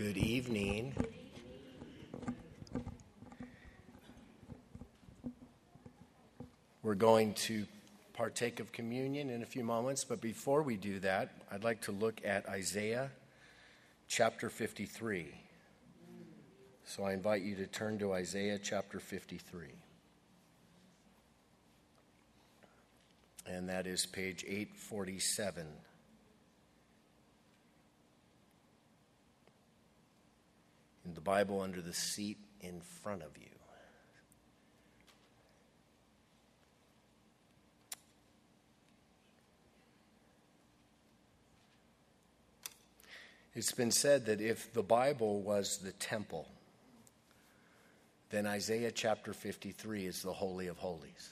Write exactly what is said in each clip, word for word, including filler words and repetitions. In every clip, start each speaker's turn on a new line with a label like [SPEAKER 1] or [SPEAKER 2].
[SPEAKER 1] Good evening. We're going to partake of communion in a few moments, but before we do that, I'd like to look at Isaiah chapter fifty-three. So I invite you to turn to Isaiah chapter fifty-three. And that is page eight forty-seven. In the Bible under the seat in front of you. It's been said that if the Bible was the temple, then Isaiah chapter fifty-three is the Holy of Holies.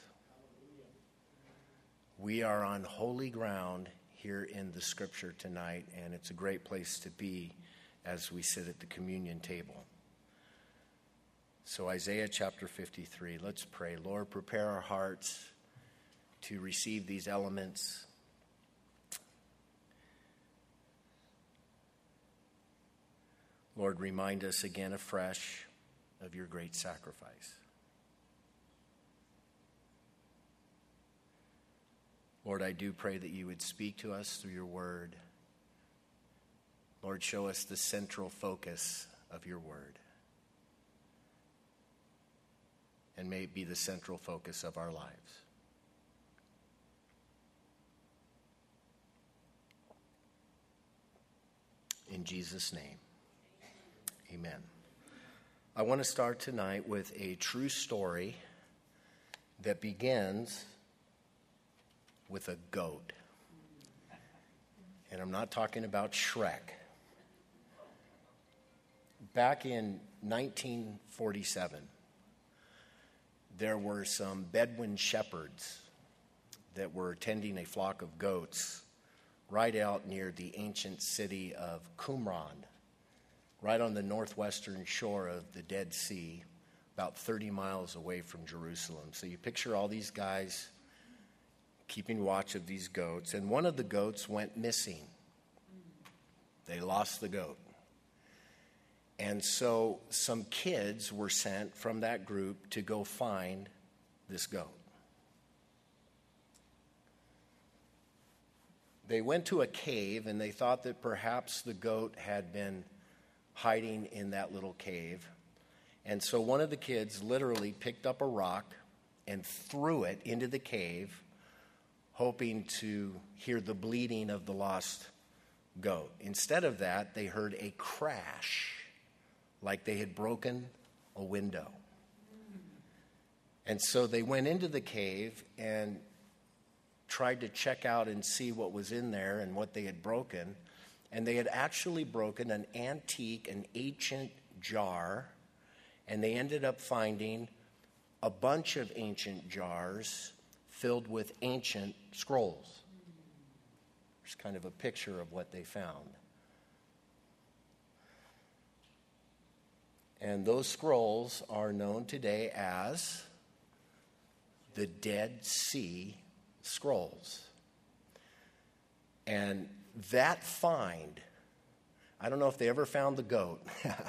[SPEAKER 1] We are on holy ground here in the Scripture tonight, and it's a great place to be as we sit at the communion table. So Isaiah chapter fifty-three, let's pray. Lord, prepare our hearts to receive these elements. Lord, remind us again afresh of your great sacrifice. Lord, I do pray that you would speak to us through your word. Lord, show us the central focus of your word. And may it be the central focus of our lives. In Jesus' name, amen. I want to start tonight with a true story that begins with a goat. And I'm not talking about Shrek. Back in nineteen forty-seven, there were some Bedouin shepherds that were tending a flock of goats right out near the ancient city of Qumran, right on the northwestern shore of the Dead Sea, about thirty miles away from Jerusalem. So you picture all these guys keeping watch of these goats, and one of the goats went missing. They lost the goat. And so some kids were sent from that group to go find this goat. They went to a cave, and they thought that perhaps the goat had been hiding in that little cave. And so one of the kids literally picked up a rock and threw it into the cave, hoping to hear the bleating of the lost goat. Instead of that, they heard a crash, like they had broken a window. And so they went into the cave and tried to check out and see what was in there and what they had broken. And they had actually broken an antique, an ancient jar, and they ended up finding a bunch of ancient jars filled with ancient scrolls. There's kind of a picture of what they found. And those scrolls are known today as the Dead Sea Scrolls. And that find, I don't know if they ever found the goat,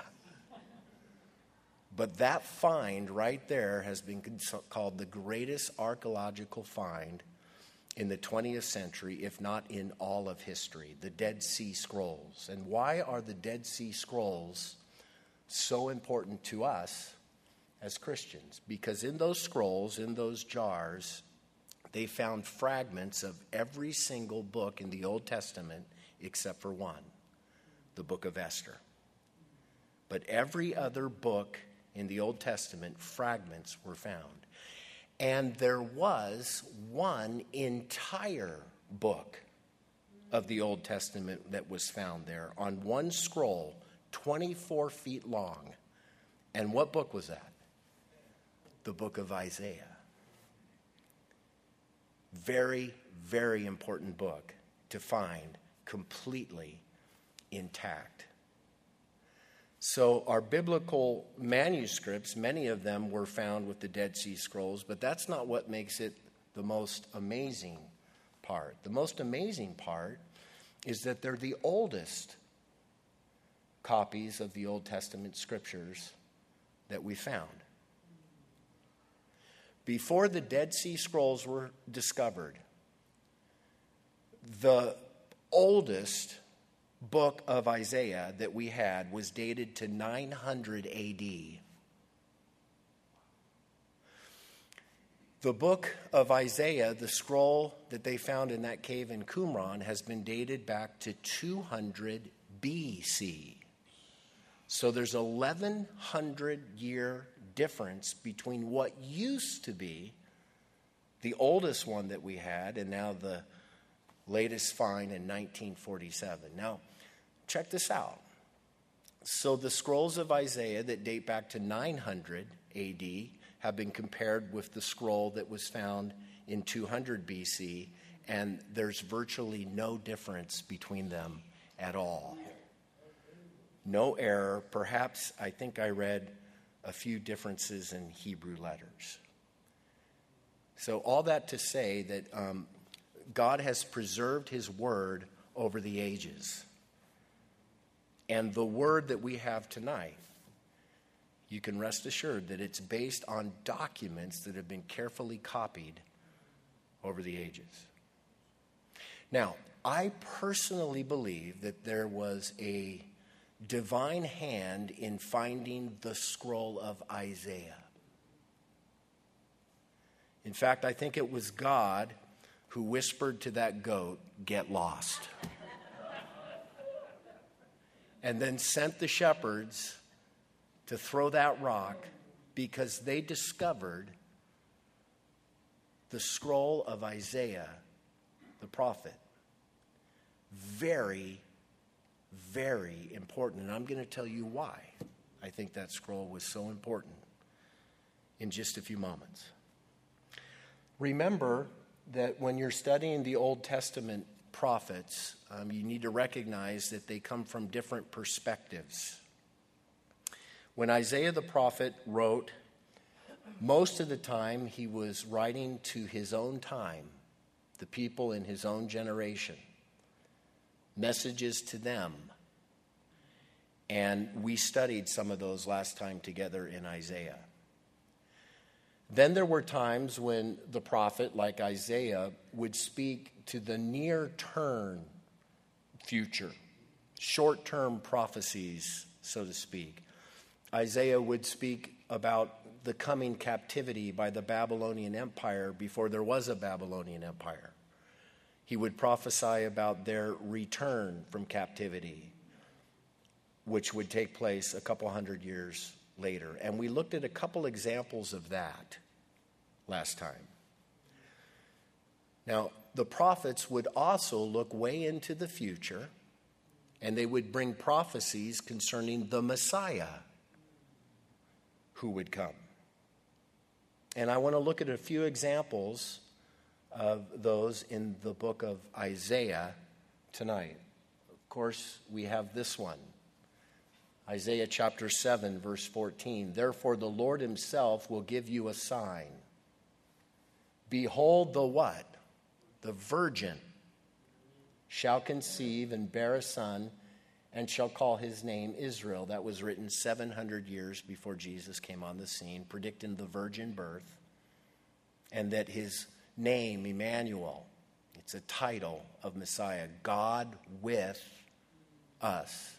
[SPEAKER 1] but that find right there has been called the greatest archaeological find in the twentieth century, if not in all of history, the Dead Sea Scrolls. And why are the Dead Sea Scrolls so important to us as Christians? Because in those scrolls, in those jars, they found fragments of every single book in the Old Testament except for one, the book of Esther. But every other book in the Old Testament, fragments were found. And there was one entire book of the Old Testament that was found there on one scroll, twenty-four feet long. And what book was that? The book of Isaiah. Very, very important book to find completely intact. So our biblical manuscripts, many of them were found with the Dead Sea Scrolls, but that's not what makes it the most amazing part. The most amazing part is that they're the oldest copies of the Old Testament scriptures that we found. Before the Dead Sea Scrolls were discovered, the oldest book of Isaiah that we had was dated to nine hundred A D. The book of Isaiah, the scroll that they found in that cave in Qumran, has been dated back to two hundred B C. So there's an eleven hundred year difference between what used to be the oldest one that we had and now the latest find in nineteen forty-seven. Now, check this out. So the scrolls of Isaiah that date back to nine hundred A D have been compared with the scroll that was found in two hundred B C, and there's virtually no difference between them at all. No error. Perhaps, I think I read a few differences in Hebrew letters. So all that to say that um, God has preserved his word over the ages. And the word that we have tonight, you can rest assured that it's based on documents that have been carefully copied over the ages. Now, I personally believe that there was a divine hand in finding the scroll of Isaiah. In fact, I think it was God who whispered to that goat, "Get lost." And then sent the shepherds to throw that rock because they discovered the scroll of Isaiah, the prophet. Very, very important. And I'm going to tell you why I think that scroll was so important in just a few moments. Remember that when you're studying the Old Testament prophets, um, you need to recognize that they come from different perspectives. When Isaiah the prophet wrote, most of the time he was writing to his own time, the people in his own generation, messages to them. And we studied some of those last time together in Isaiah. Then there were times when the prophet, like Isaiah, would speak to the near-term future, short-term prophecies, so to speak. Isaiah would speak about the coming captivity by the Babylonian Empire before there was a Babylonian Empire. He would prophesy about their return from captivity, which would take place a couple hundred years later. And we looked at a couple examples of that last time. Now, the prophets would also look way into the future, and they would bring prophecies concerning the Messiah who would come. And I want to look at a few examples of those in the book of Isaiah tonight. Of course, we have this one. Isaiah chapter seven, verse fourteen. Therefore the Lord himself will give you a sign. Behold, the what? The virgin shall conceive and bear a son, and shall call his name Israel. That was written seven hundred years before Jesus came on the scene, predicting the virgin birth, and that his name, Emmanuel, it's a title of Messiah, God with us.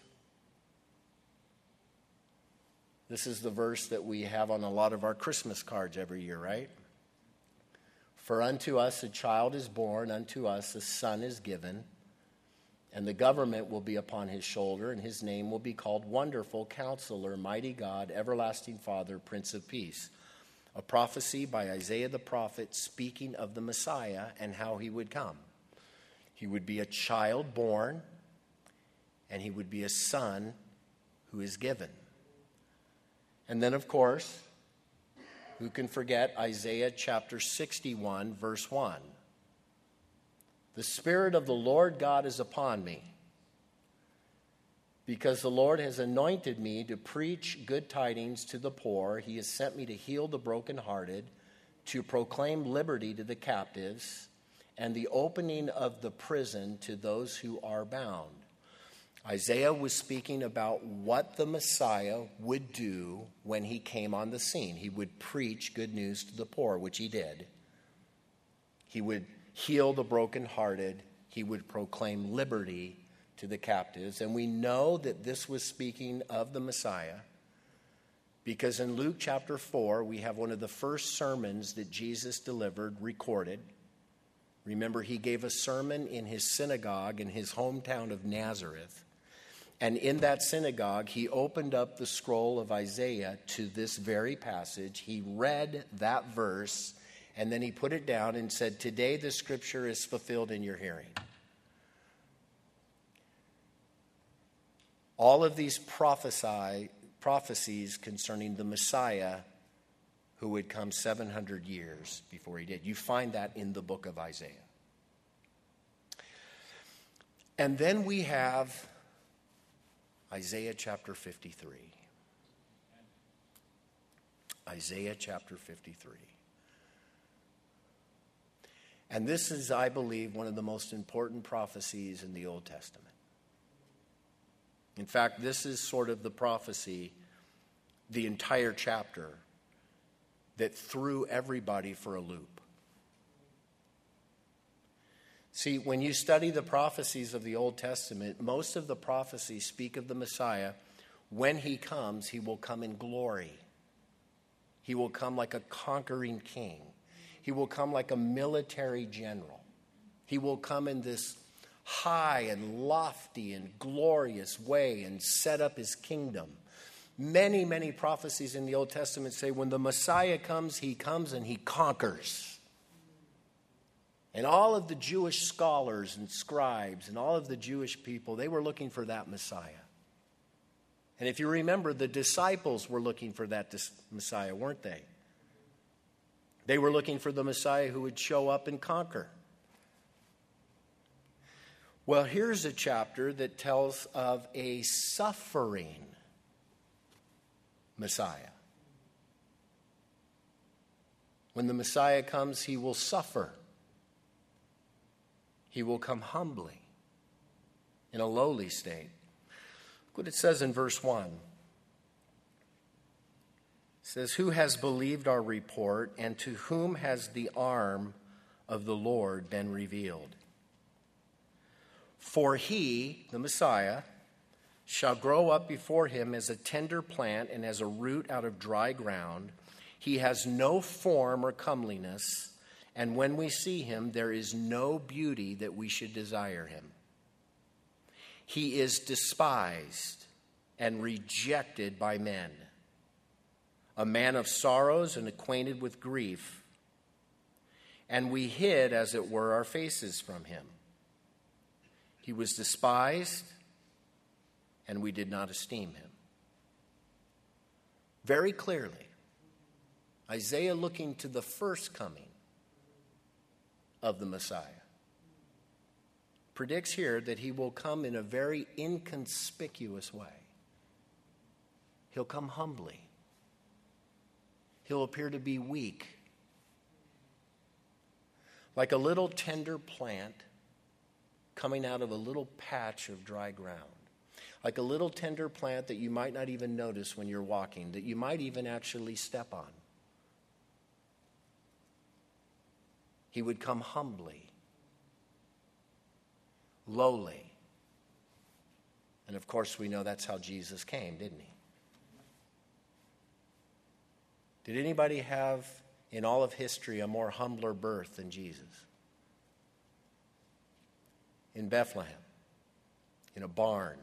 [SPEAKER 1] This is the verse that we have on a lot of our Christmas cards every year, right? For unto us a child is born, unto us a son is given, and the government will be upon his shoulder, and his name will be called Wonderful Counselor, Mighty God, Everlasting Father, Prince of Peace. A prophecy by Isaiah the prophet speaking of the Messiah and how he would come. He would be a child born, and he would be a son who is given. And then, of course, who can forget Isaiah chapter sixty-one, verse one? The Spirit of the Lord God is upon me, because the Lord has anointed me to preach good tidings to the poor. He has sent me to heal the brokenhearted, to proclaim liberty to the captives, and the opening of the prison to those who are bound. Isaiah was speaking about what the Messiah would do when he came on the scene. He would preach good news to the poor, which he did. He would heal the brokenhearted. He would proclaim liberty to the captives. And we know that this was speaking of the Messiah because in Luke chapter four, we have one of the first sermons that Jesus delivered recorded. Remember, he gave a sermon in his synagogue in his hometown of Nazareth. And in that synagogue, he opened up the scroll of Isaiah to this very passage. He read that verse, and then he put it down and said, "Today the scripture is fulfilled in your hearing." All of these prophesy, prophecies concerning the Messiah who would come seven hundred years before he did. You find that in the book of Isaiah. And then we have Isaiah chapter fifty-three. Isaiah chapter fifty-three. And this is, I believe, one of the most important prophecies in the Old Testament. In fact, this is sort of the prophecy, the entire chapter, that threw everybody for a loop. See, when you study the prophecies of the Old Testament, most of the prophecies speak of the Messiah. When he comes, he will come in glory. He will come like a conquering king. He will come like a military general. He will come in this high and lofty and glorious way and set up his kingdom. Many, many prophecies in the Old Testament say when the Messiah comes, he comes and he conquers. And all of the Jewish scholars and scribes and all of the Jewish people, they were looking for that Messiah. And if you remember, the disciples were looking for that Messiah, weren't they? They were looking for the Messiah who would show up and conquer. Well, here's a chapter that tells of a suffering Messiah. When the Messiah comes, he will suffer. He will come humbly, in a lowly state. Look what it says in verse one. It says, "Who has believed our report, and to whom has the arm of the Lord been revealed? For he," the Messiah, "shall grow up before him as a tender plant and as a root out of dry ground. He has no form or comeliness, and when we see him, there is no beauty that we should desire him. He is despised and rejected by men, a man of sorrows and acquainted with grief. And we hid, as it were, our faces from him. He was despised, and we did not esteem him." Very clearly, Isaiah looking to the first coming of the Messiah predicts here that he will come in a very inconspicuous way. He'll come humbly. He'll appear to be weak, like a little tender plant coming out of a little patch of dry ground. Like a little tender plant that you might not even notice when you're walking, that you might even actually step on. He would come humbly, lowly. And of course, we know that's how Jesus came, didn't he? Did anybody have, in all of history, a more humbler birth than Jesus? In Bethlehem, in a barn,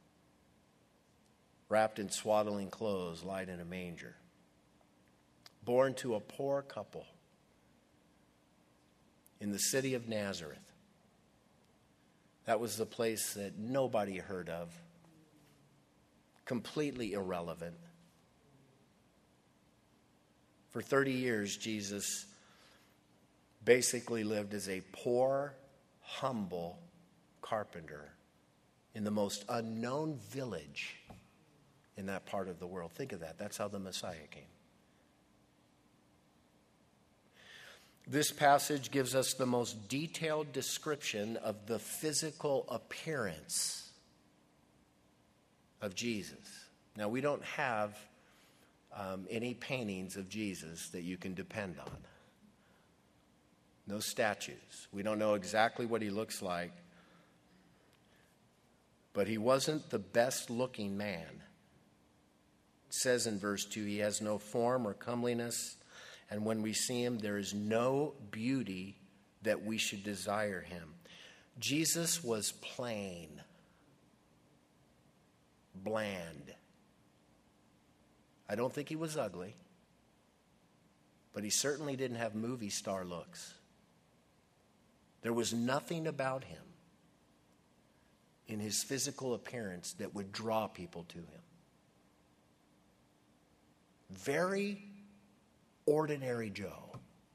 [SPEAKER 1] wrapped in swaddling clothes, lied in a manger. Born to a poor couple in the city of Nazareth. That was the place that nobody heard of. Completely irrelevant. For thirty years, Jesus basically lived as a poor, humble carpenter in the most unknown village in that part of the world. Think of that. That's how the Messiah came. This passage gives us the most detailed description of the physical appearance of Jesus. Now, we don't have um, any paintings of Jesus that you can depend on. No statues. We don't know exactly what he looks like. But he wasn't the best looking man. It says in verse two, he has no form or comeliness, and when we see him, there is no beauty that we should desire him. Jesus was plain, bland. I don't think he was ugly, but he certainly didn't have movie star looks. There was nothing about him in his physical appearance that would draw people to him. Very ordinary Joe.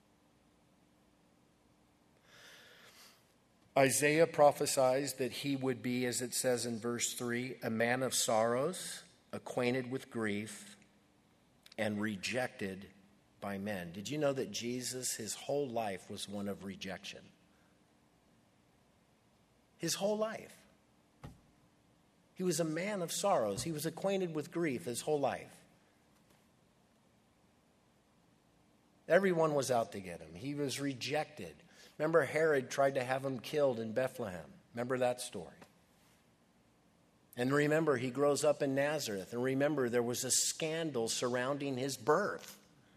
[SPEAKER 1] Isaiah prophesies that he would be, as it says in verse three, a man of sorrows, acquainted with grief, and rejected by men. Did you know that Jesus, his whole life was one of rejection? His whole life. He was a man of sorrows. He was acquainted with grief his whole life. Everyone was out to get him. He was rejected. Remember, Herod tried to have him killed in Bethlehem. Remember that story? And remember, he grows up in Nazareth. And remember, there was a scandal surrounding his birth.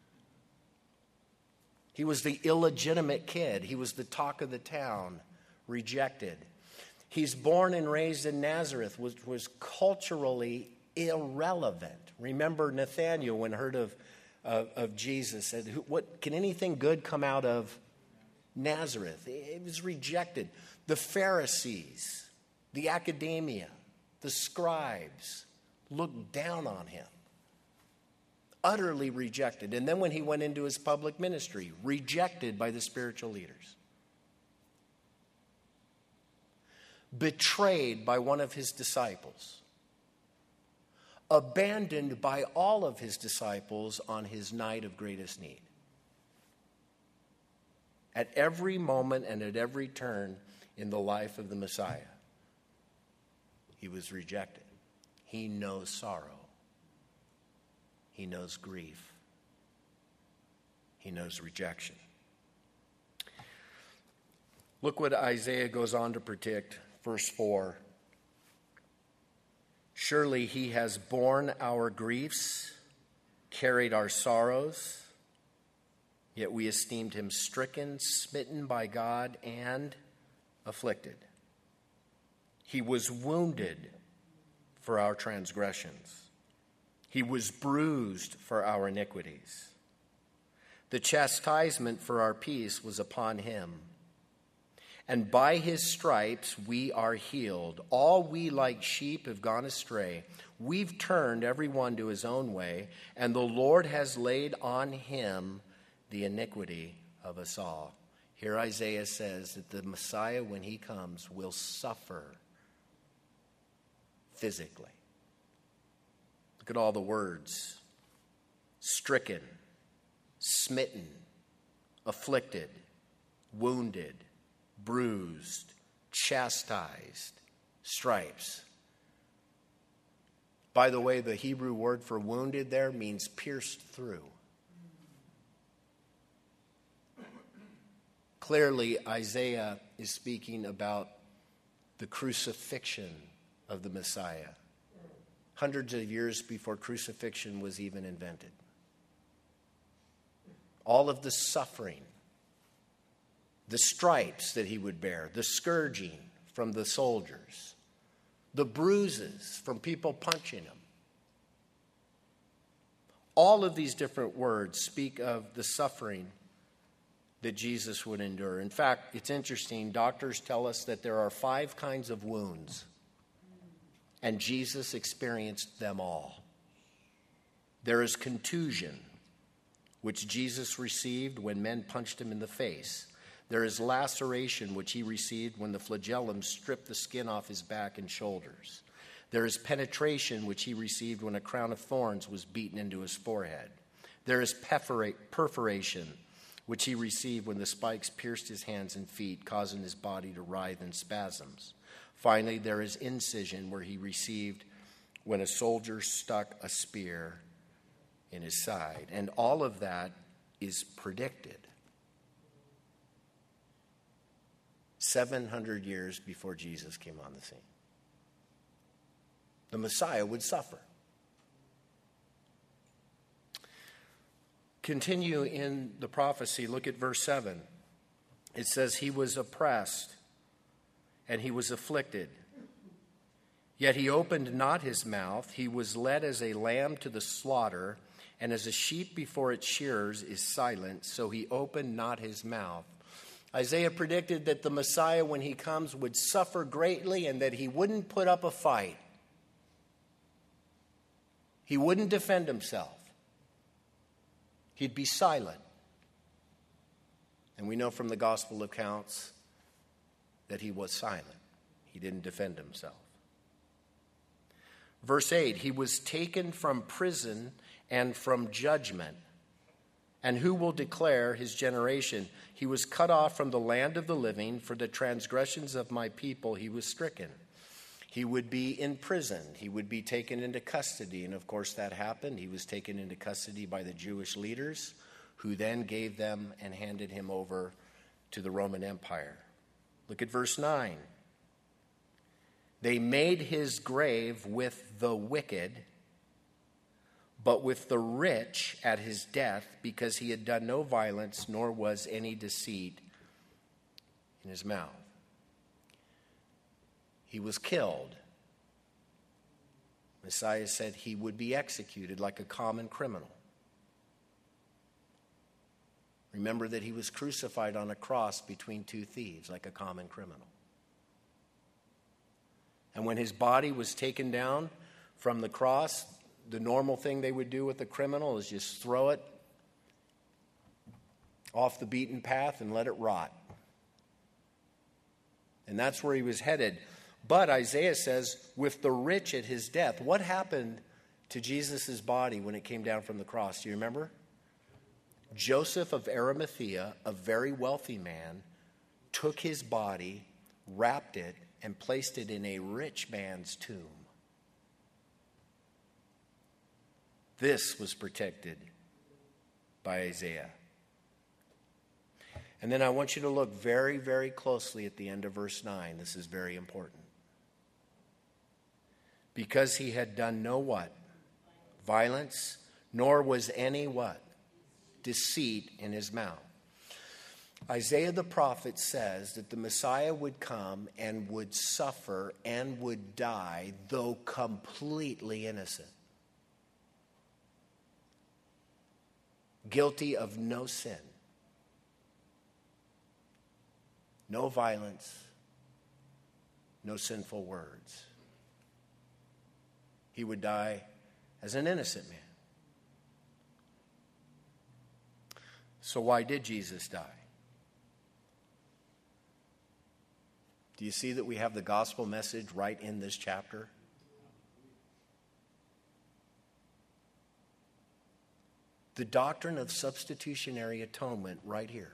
[SPEAKER 1] He was the illegitimate kid. He was the talk of the town, rejected. He's born and raised in Nazareth, which was culturally irrelevant. Remember, Nathanael, when heard of, of, of Jesus, said, "What can anything good come out of Nazareth?" It was rejected. The Pharisees, the academia, the scribes looked down on him. Utterly rejected. And then when he went into his public ministry, rejected by the spiritual leaders. Betrayed by one of his disciples. Abandoned by all of his disciples on his night of greatest need. At every moment and at every turn in the life of the Messiah, he was rejected. He knows sorrow. He knows grief. He knows rejection. Look what Isaiah goes on to predict, verse four. Surely he has borne our griefs, carried our sorrows, yet we esteemed him stricken, smitten by God, and afflicted. He was wounded for our transgressions. He was bruised for our iniquities. The chastisement for our peace was upon him. And by his stripes we are healed. All we like sheep have gone astray. We've turned every one to his own way, and the Lord has laid on him the iniquity of us all. Here Isaiah says that the Messiah, when he comes, will suffer physically. Look at all the words. Stricken, smitten, afflicted, wounded, bruised, chastised, stripes. By the way, the Hebrew word for wounded there means pierced through. Clearly, Isaiah is speaking about the crucifixion of the Messiah, hundreds of years before crucifixion was even invented. All of the suffering, the stripes that he would bear, the scourging from the soldiers, the bruises from people punching him. All of these different words speak of the suffering that Jesus would endure. In fact, it's interesting, doctors tell us that there are five kinds of wounds, and Jesus experienced them all. There is contusion, which Jesus received when men punched him in the face. There is laceration, which he received when the flagellum stripped the skin off his back and shoulders. There is penetration, which he received when a crown of thorns was beaten into his forehead. There is perforation, which he received when the spikes pierced his hands and feet, causing his body to writhe in spasms. Finally, there is incision, where he received when a soldier stuck a spear in his side. And all of that is predicted seven hundred years before Jesus came on the scene. The Messiah would suffer. Continue in the prophecy. Look at verse seven. It says, he was oppressed and he was afflicted. Yet he opened not his mouth. He was led as a lamb to the slaughter, and as a sheep before its shearers is silent, so he opened not his mouth. Isaiah predicted that the Messiah, when he comes, would suffer greatly and that he wouldn't put up a fight. He wouldn't defend himself. He'd be silent. And we know from the gospel accounts that he was silent. He didn't defend himself. Verse eight, he was taken from prison and from judgment. And who will declare his generation? He was cut off from the land of the living. For the transgressions of my people he was stricken. He would be in prison. He would be taken into custody. And of course that happened. He was taken into custody by the Jewish leaders, who then gave them and handed him over to the Roman Empire. Look at verse nine. They made his grave with the wicked, but with the rich at his death, because he had done no violence, nor was any deceit in his mouth. He was killed. Messiah said he would be executed like a common criminal. Remember that he was crucified on a cross between two thieves like a common criminal. And when his body was taken down from the cross, the normal thing they would do with a criminal is just throw it off the beaten path and let it rot. And that's where he was headed. But Isaiah says, with the rich at his death, what happened to Jesus' body when it came down from the cross? Do you remember? Joseph of Arimathea, a very wealthy man, took his body, wrapped it, and placed it in a rich man's tomb. This was protected by Isaiah. And then I want you to look very, very closely at the end of verse nine. This is very important. Because he had done no what? Violence, nor was any what? Deceit in his mouth. Isaiah the prophet says that the Messiah would come and would suffer and would die, though completely innocent. Guilty of no sin. No violence. No sinful words. He would die as an innocent man. So why did Jesus die? Do you see that we have the gospel message right in this chapter? The doctrine of substitutionary atonement right here.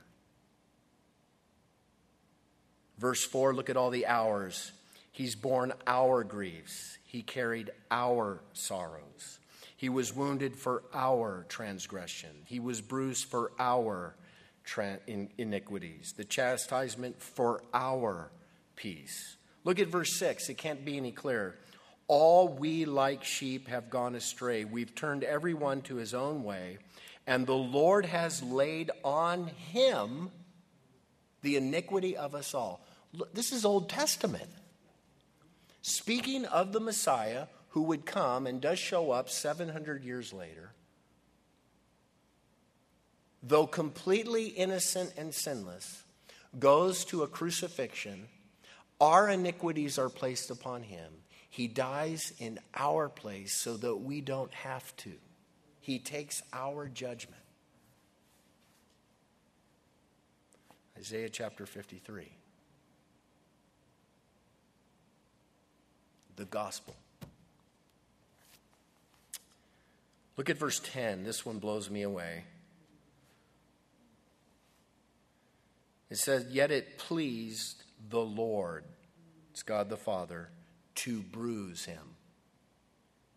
[SPEAKER 1] Verse four, look at all the hours. He's borne our griefs. He carried our sorrows. He was wounded for our transgression. He was bruised for our tra- in- iniquities. The chastisement for our peace. Look at verse six. It can't be any clearer. All we like sheep have gone astray. We've turned everyone to his own way. And the Lord has laid on him the iniquity of us all. Look, this is Old Testament. Speaking of the Messiah who would come and does show up seven hundred years later, though completely innocent and sinless, goes to a crucifixion. Our iniquities are placed upon him. He dies in our place so that we don't have to. He takes our judgment. Isaiah chapter fifty-three. The gospel. Look at verse ten. This one blows me away. It says, yet it pleased the Lord, it's God the Father, to bruise him.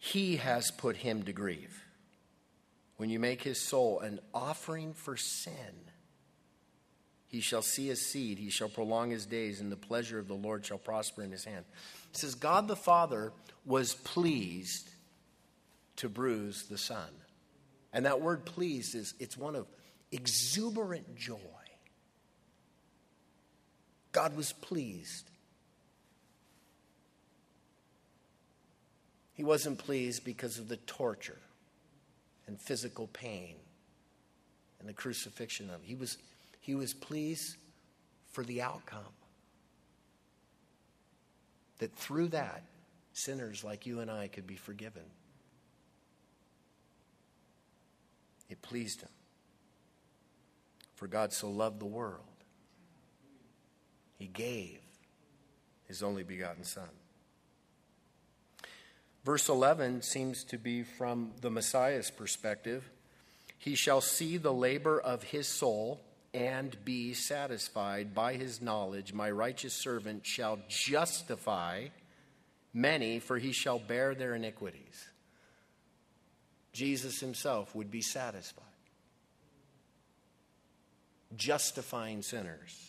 [SPEAKER 1] he has put him to grief. When you make his soul an offering for sin, he shall see his seed, he shall prolong his days, and the pleasure of the Lord shall prosper in his hand. It says God the Father was pleased to bruise the Son. And that word pleased is, it's one of exuberant joy. God was pleased. He wasn't pleased because of the torture and physical pain and the crucifixion of him. He was, he was pleased for the outcome. That through that, sinners like you and I could be forgiven. It pleased him. For God so loved the world, he gave his only begotten Son. Verse eleven seems to be from the Messiah's perspective. He shall see the labor of his soul and be satisfied. By his knowledge, my righteous servant shall justify many, for he shall bear their iniquities. Jesus himself would be satisfied, justifying sinners.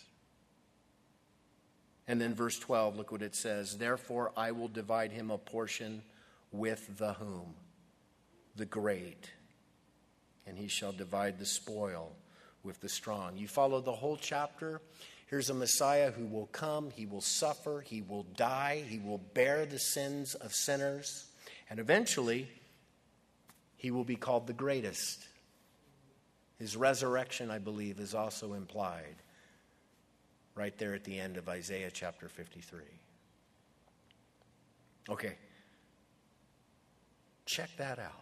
[SPEAKER 1] And then verse twelve, look what it says. Therefore I will divide him a portion with the whom? The great. And he shall divide the spoil with the strong. You follow the whole chapter. Here's a Messiah who will come. He will suffer. He will die. He will bear the sins of sinners. And eventually, he will be called the greatest. His resurrection, I believe, is also implied right there at the end of Isaiah chapter fifty-three. Okay. Check that out.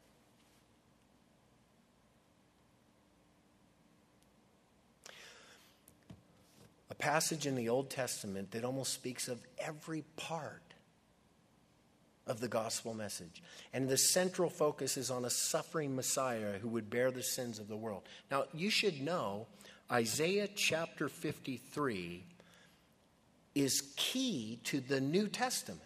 [SPEAKER 1] A passage in the Old Testament that almost speaks of every part of the gospel message. And the central focus is on a suffering Messiah who would bear the sins of the world. Now, you should know Isaiah chapter fifty-three is key to the New Testament.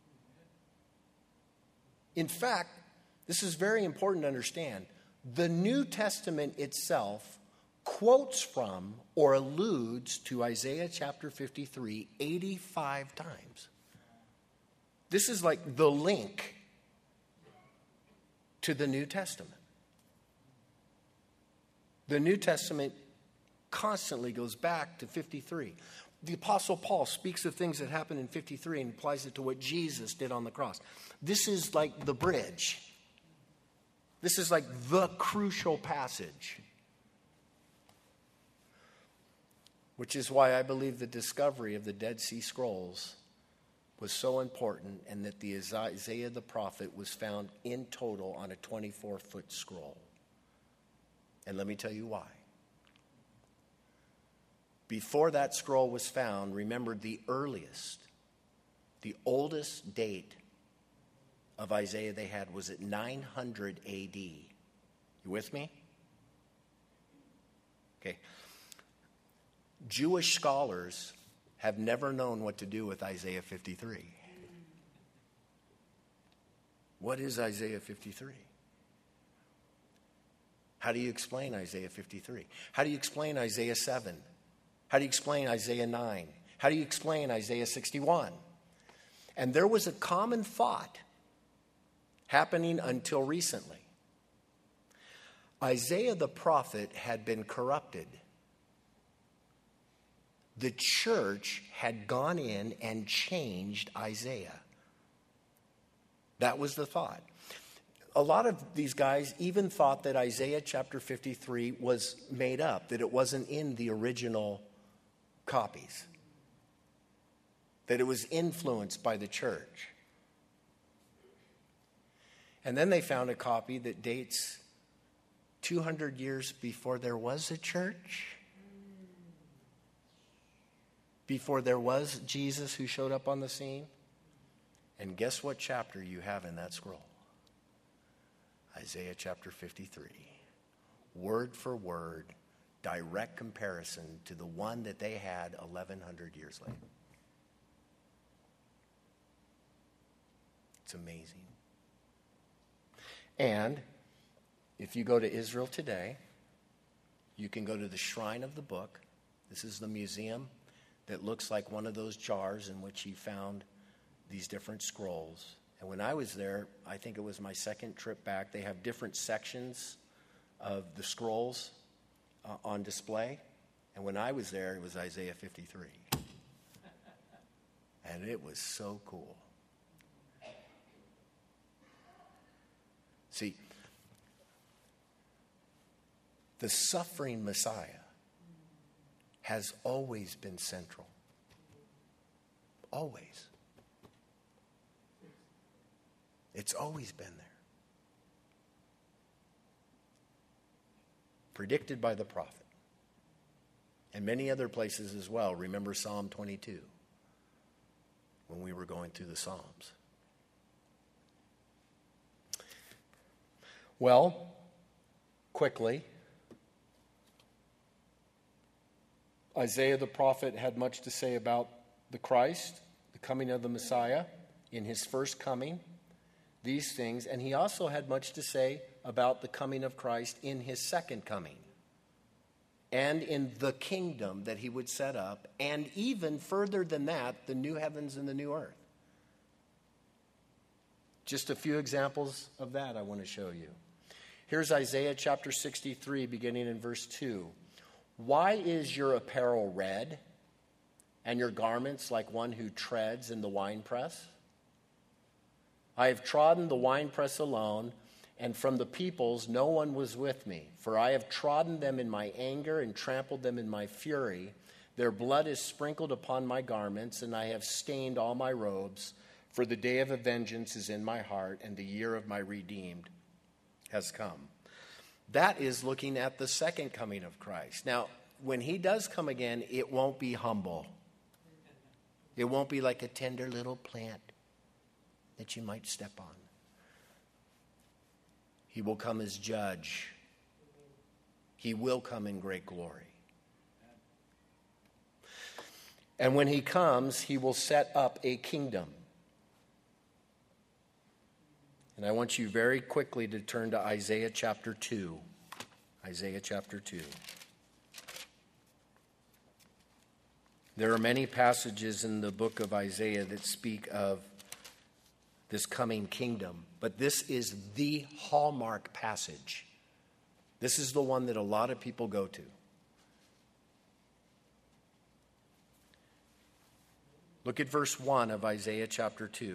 [SPEAKER 1] In fact, this is very important to understand. The New Testament itself quotes from or alludes to Isaiah chapter fifty-three eighty-five times. This is like the link to the New Testament. The New Testament constantly goes back to fifty-three. The Apostle Paul speaks of things that happened in fifty-three and applies it to what Jesus did on the cross. This is like the bridge. This is like the crucial passage. Which is why I believe the discovery of the Dead Sea Scrolls was so important, and that the Isaiah the prophet was found in total on a twenty-four foot scroll. And let me tell you why. Before that scroll was found, remember the earliest, the oldest date of Isaiah they had was at nine hundred A D. You with me? Okay. Jewish scholars have never known what to do with Isaiah fifty-three. What is Isaiah fifty-three? How do you explain Isaiah fifty-three? How do you explain Isaiah seven? How do you explain Isaiah nine? How do you explain Isaiah sixty-one? And there was a common thought happening until recently. Isaiah the prophet had been corrupted. The church had gone in and changed Isaiah. That was the thought. A lot of these guys even thought that Isaiah chapter fifty-three was made up, that it wasn't in the original copies, that it was influenced by the church. And then they found a copy that dates two hundred years before there was a church, before there was Jesus who showed up on the scene. And guess what chapter you have in that scroll? Isaiah chapter fifty-three. Word for word, direct comparison to the one that they had eleven hundred years later. It's amazing. And if you go to Israel today, you can go to the Shrine of the Book. This is the museum that looks like one of those jars in which he found these different scrolls. And when I was there, I think it was my second trip back, they have different sections of the scrolls uh, on display. And when I was there, it was Isaiah fifty-three. And it was so cool. See, the suffering Messiah has always been central. Always. It's always been there. Predicted by the prophet. And many other places as well. Remember Psalm twenty-two when we were going through the Psalms. Well, quickly, Isaiah the prophet had much to say about the Christ, the coming of the Messiah, in his first coming, these things. And he also had much to say about the coming of Christ in his second coming, and in the kingdom that he would set up, and even further than that, the new heavens and the new earth. Just a few examples of that I want to show you. Here's Isaiah chapter sixty-three, beginning in verse two. Why is your apparel red, and your garments like one who treads in the winepress? I have trodden the winepress alone, and from the peoples no one was with me. For I have trodden them in my anger and trampled them in my fury. Their blood is sprinkled upon my garments, and I have stained all my robes. For the day of vengeance is in my heart, and the year of my redeemed has come. That is looking at the second coming of Christ. Now, when he does come again, it won't be humble. It won't be like a tender little plant that you might step on. He will come as judge. He will come in great glory. And when he comes, he will set up a kingdom. And I want you very quickly to turn to Isaiah chapter two. Isaiah chapter two. There are many passages in the book of Isaiah that speak of this coming kingdom, but this is the hallmark passage. This is the one that a lot of people go to. Look at verse one of Isaiah chapter two.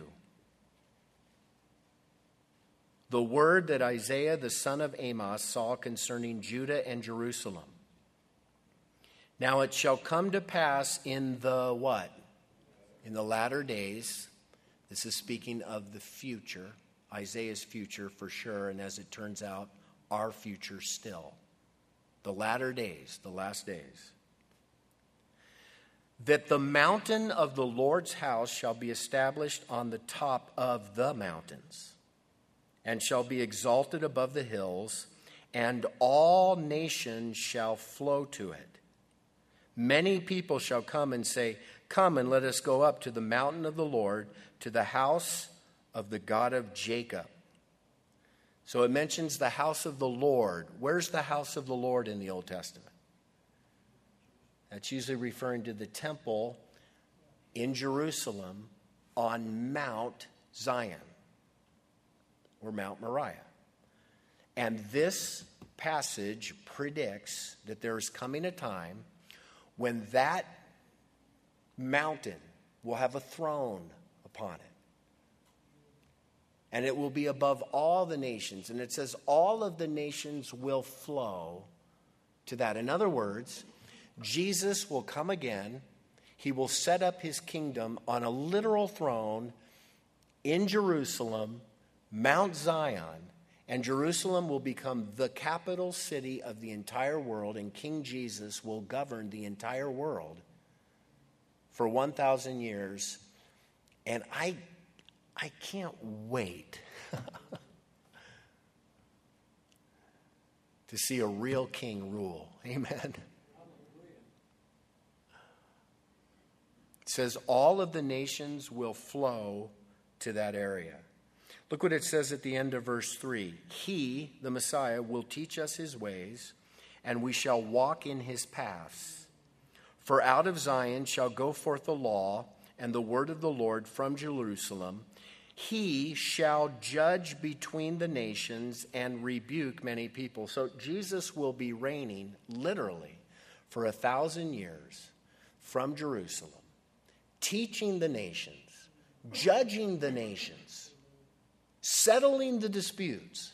[SPEAKER 1] The word that Isaiah the son of Amos saw concerning Judah and Jerusalem. Now it shall come to pass in the what? In the latter days. This is speaking of the future, Isaiah's future for sure, and as it turns out, our future still. The latter days, the last days. That the mountain of the Lord's house shall be established on the top of the mountains, and shall be exalted above the hills, and all nations shall flow to it. Many people shall come and say, come and let us go up to the mountain of the Lord, to the house of the God of Jacob. So it mentions the house of the Lord. Where's the house of the Lord in the Old Testament? That's usually referring to the temple in Jerusalem on Mount Zion, or Mount Moriah. And this passage predicts that there is coming a time when that mountain will have a throne upon it. And it will be above all the nations. And it says all of the nations will flow to that. In other words, Jesus will come again. He will set up his kingdom on a literal throne in Jerusalem, Mount Zion, and Jerusalem will become the capital city of the entire world, and King Jesus will govern the entire world for one thousand years. And I, I can't wait to see a real king rule. Amen. It says all of the nations will flow to that area. Look what it says at the end of verse three. He, the Messiah, will teach us his ways, and we shall walk in his paths. For out of Zion shall go forth the law and the word of the Lord from Jerusalem. He shall judge between the nations and rebuke many people. So Jesus will be reigning literally for a thousand years from Jerusalem, teaching the nations, judging the nations, settling the disputes.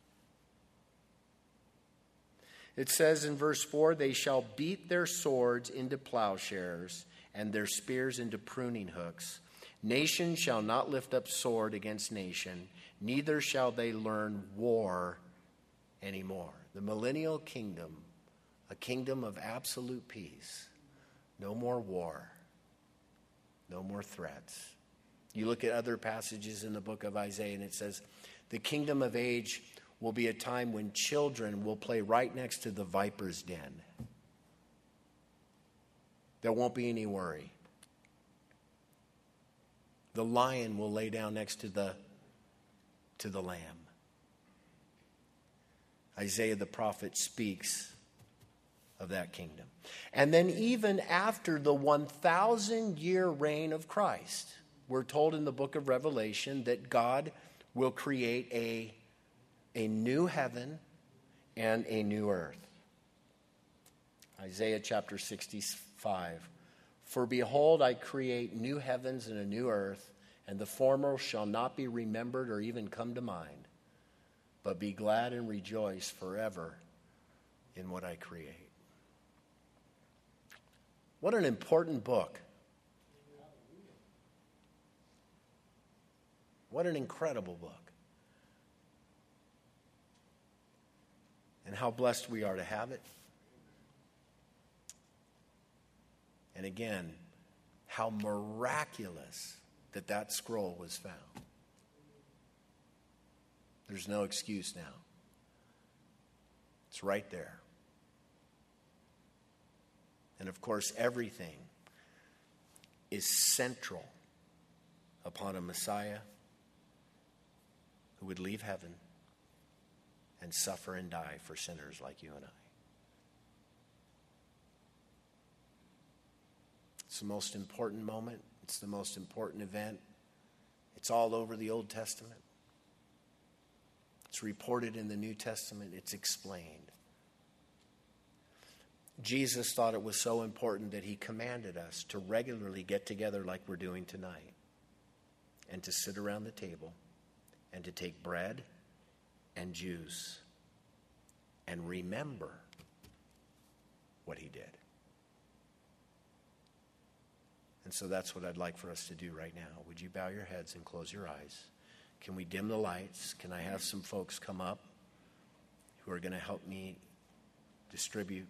[SPEAKER 1] It says in verse four, they shall beat their swords into plowshares and their spears into pruning hooks. Nation shall not lift up sword against nation, neither shall they learn war anymore. The millennial kingdom, a kingdom of absolute peace. No more war. No more threats. You look at other passages in the book of Isaiah and it says, the kingdom of age will be a time when children will play right next to the viper's den. There won't be any worry. The lion will lay down next to the, to the lamb. Isaiah the prophet speaks of that kingdom. And then even after the one thousand year reign of Christ, we're told in the book of Revelation that God will create a, a new heaven and a new earth. Isaiah chapter sixty-five. For behold, I create new heavens and a new earth, and the former shall not be remembered or even come to mind, but be glad and rejoice forever in what I create. What an important book. What an incredible book. And how blessed we are to have it. And again, how miraculous that that scroll was found. There's no excuse now. It's right there. And of course, everything is central upon a Messiah who would leave heaven and suffer and die for sinners like you and I. It's the most important moment. It's the most important event. It's all over the Old Testament. It's reported in the New Testament. It's explained. Jesus thought it was so important that he commanded us to regularly get together like we're doing tonight and to sit around the table and to take bread and juice and remember what he did. And so that's what I'd like for us to do right now. Would you bow your heads and close your eyes? Can we dim the lights? Can I have some folks come up who are going to help me distribute?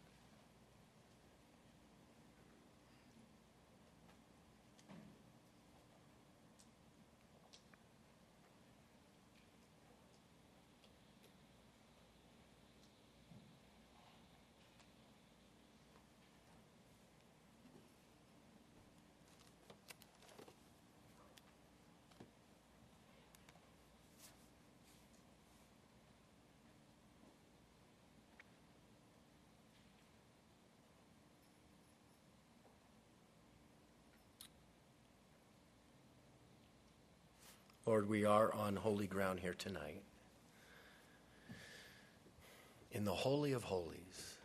[SPEAKER 1] Lord, we are on holy ground here tonight. In the Holy of Holies.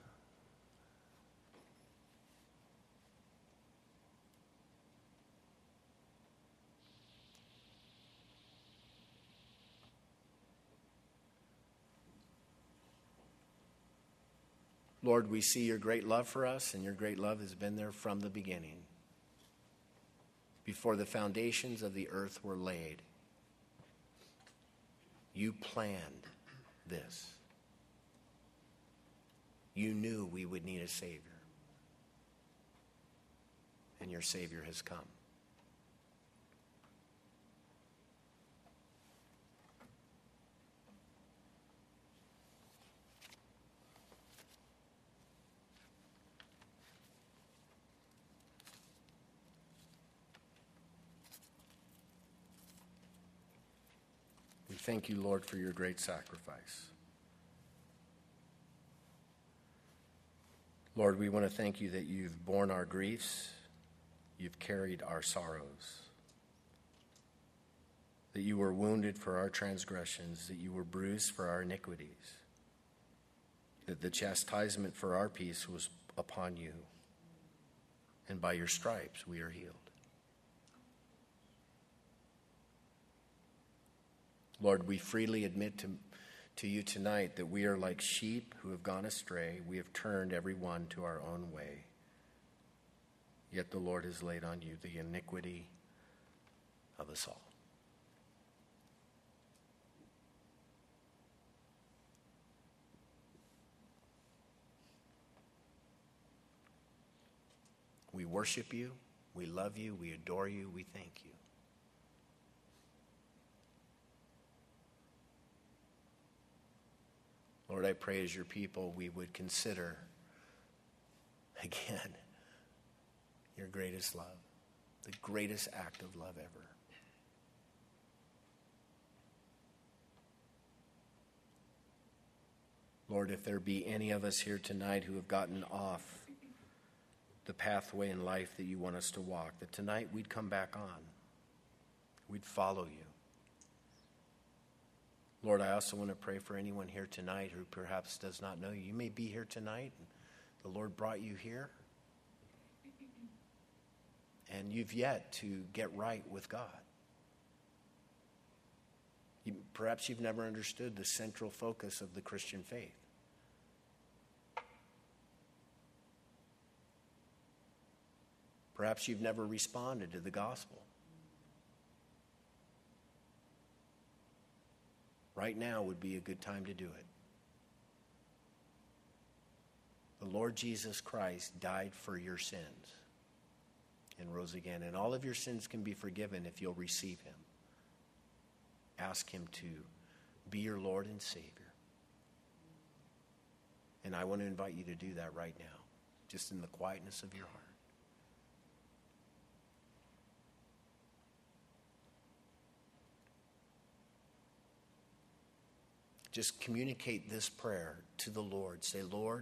[SPEAKER 1] Lord, we see your great love for us, and your great love has been there from the beginning. Before the foundations of the earth were laid, you planned this. You knew we would need a Savior. And your Savior has come. thank you, Lord, for your great sacrifice. Lord, we want to thank you that you've borne our griefs, you've carried our sorrows, that you were wounded for our transgressions, that you were bruised for our iniquities, that the chastisement for our peace was upon you, and by your stripes we are healed. Lord, we freely admit to, to you tonight that we are like sheep who have gone astray. We have turned every one to our own way. Yet the Lord has laid on you the iniquity of us all. We worship you, we love you, we adore you, we thank you. Lord, I pray as your people we would consider, again, your greatest love, the greatest act of love ever. Lord, if there be any of us here tonight who have gotten off the pathway in life that you want us to walk, that tonight we'd come back on. We'd follow you. Lord, I also want to pray for anyone here tonight who perhaps does not know you. You may be here tonight, and the Lord brought you here, and you've yet to get right with God. You, perhaps you've never understood the central focus of the Christian faith. Perhaps you've never responded to the gospel. Right now would be a good time to do it. The Lord Jesus Christ died for your sins and rose again. And all of your sins can be forgiven if you'll receive him. Ask him to be your Lord and Savior. And I want to invite you to do that right now, just in the quietness of your heart. Just communicate this prayer to the Lord. Say, Lord,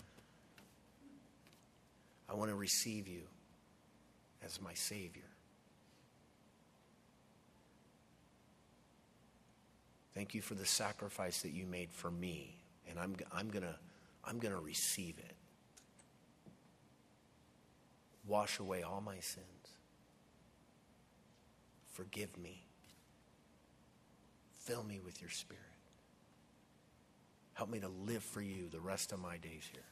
[SPEAKER 1] I want to receive you as my Savior. Thank you for the sacrifice that you made for me, and I'm, I'm gonna, I'm gonna receive it. Wash away all my sins. Forgive me. Fill me with your Spirit. Help me to live for you the rest of my days here.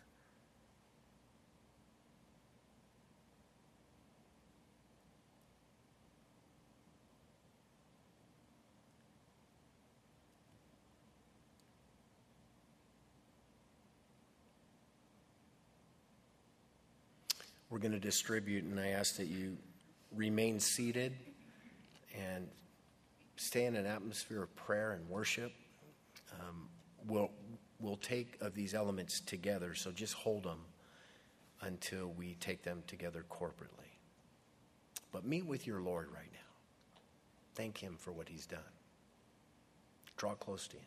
[SPEAKER 1] We're going to distribute, and I ask that you remain seated and stay in an atmosphere of prayer and worship. Um, we'll, we'll take of these elements together, so just hold them until we take them together corporately. But meet with your Lord right now. Thank him for what he's done. Draw close to him.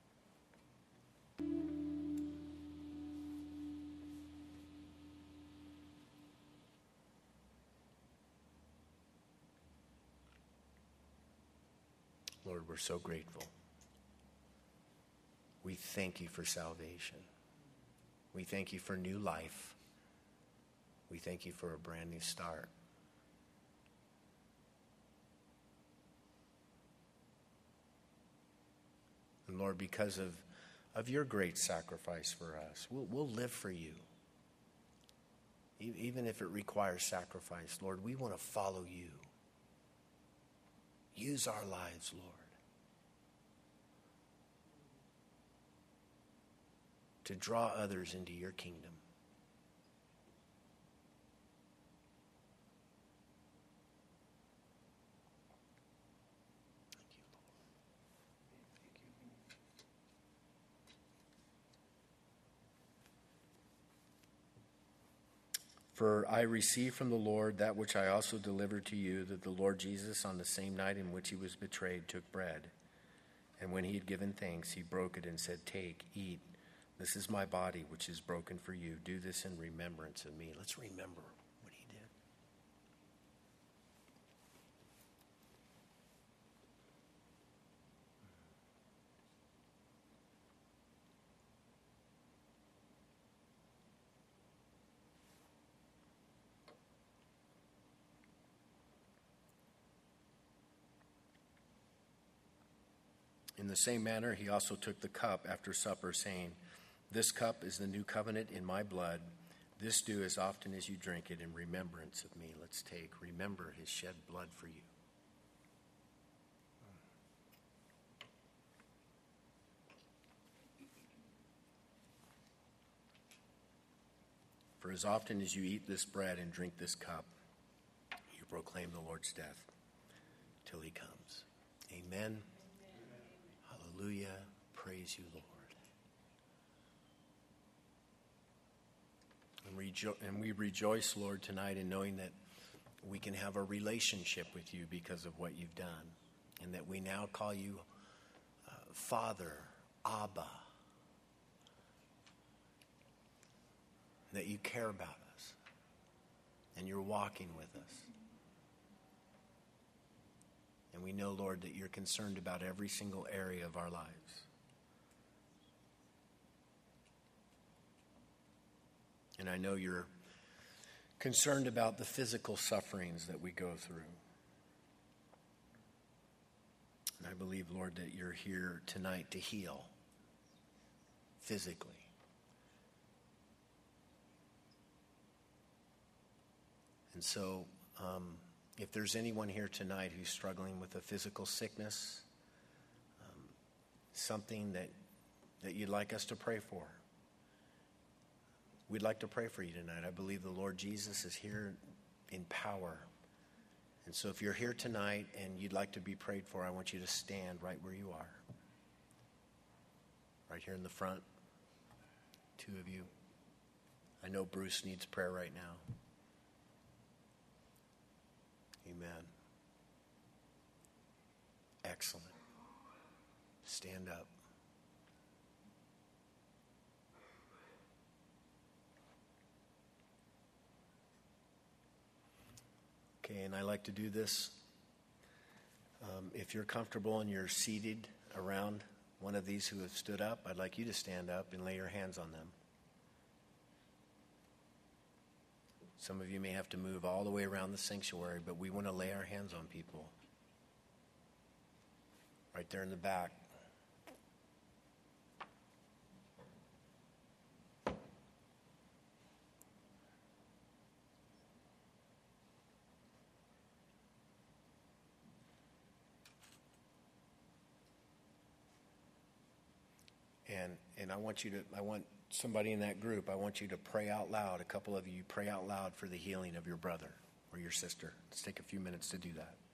[SPEAKER 1] Lord, we're so grateful. We thank you for salvation. We thank you for new life. We thank you for a brand new start. And Lord, because of, of your great sacrifice for us, we'll, we'll live for you. Even if it requires sacrifice, Lord, we want to follow you. Use our lives, Lord, to draw others into your kingdom. Thank you, Lord. Thank you. For I received from the Lord that which I also delivered to you, that the Lord Jesus, on the same night in which he was betrayed, took bread. And when he had given thanks, he broke it and said, "Take, eat. This is my body, which is broken for you. Do this in remembrance of me." Let's remember what he did. In the same manner, he also took the cup after supper, saying, "This cup is the new covenant in my blood. This do as often as you drink it in remembrance of me." Let's take, remember his shed blood for you. For as often as you eat this bread and drink this cup, you proclaim the Lord's death till he comes. Amen. Hallelujah. Praise you, Lord. And, rejo- and we rejoice, Lord, tonight in knowing that we can have a relationship with you because of what you've done, and that we now call you uh, Father, Abba, that you care about us, and you're walking with us. And we know, Lord, that you're concerned about every single area of our lives. And I know you're concerned about the physical sufferings that we go through. And I believe, Lord, that you're here tonight to heal physically. And so, um, if there's anyone here tonight who's struggling with a physical sickness, um, something that, that you'd like us to pray for, we'd like to pray for you tonight. I believe the Lord Jesus is here in power. And so if you're here tonight and you'd like to be prayed for, I want you to stand right where you are. Right here in the front. Two of you. I know Bruce needs prayer right now. Amen. Excellent. Stand up. Okay, and I like to do this. Um, if you're comfortable and you're seated around one of these who have stood up, I'd like you to stand up and lay your hands on them. Some of you may have to move all the way around the sanctuary, but we want to lay our hands on people. Right there in the back. And and I want you to, I want somebody in that group, I want you to pray out loud. A couple of you pray out loud for the healing of your brother or your sister. Let's take a few minutes to do that.